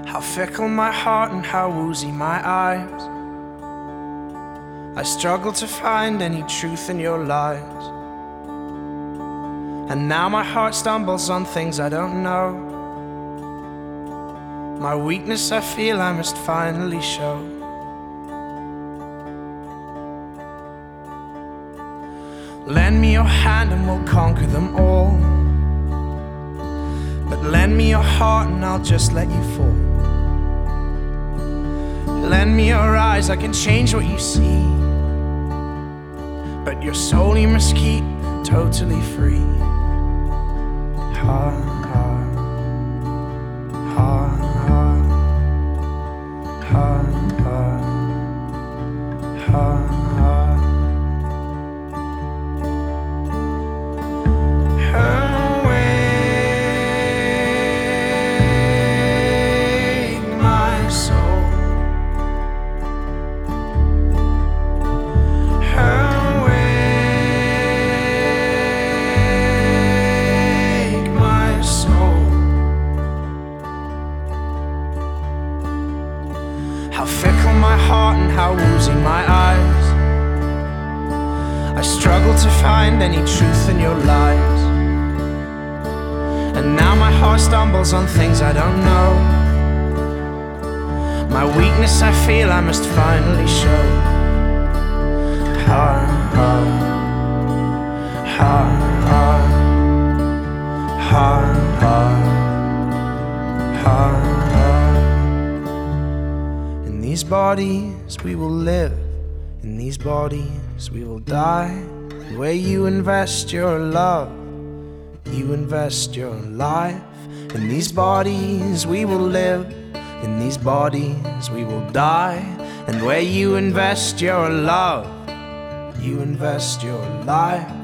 How fickle my heart and how woozy my eyes. I struggle to find any truth in your lies. And now my heart stumbles on things I don't know. My weakness I feel I must finally show. Lend me your hand and we'll conquer them all. But lend me your heart and I'll just let you fall. Lend me your eyes, I can change what you see. But your soul you must keep totally free. Ha, ha, ha, ha, ha, ha, ha. How fickle my heart and how woozy my eyes. I struggle to find any truth in your lies. And now my heart stumbles on things I don't know. My weakness I feel I must finally show. Ha, ha, ha, ha, ha, ha, ha. In these bodies we will live, in these bodies we will die. Where you invest your love, you invest your life. In these bodies we will live, in these bodies we will die. And where you invest your love, you invest your life.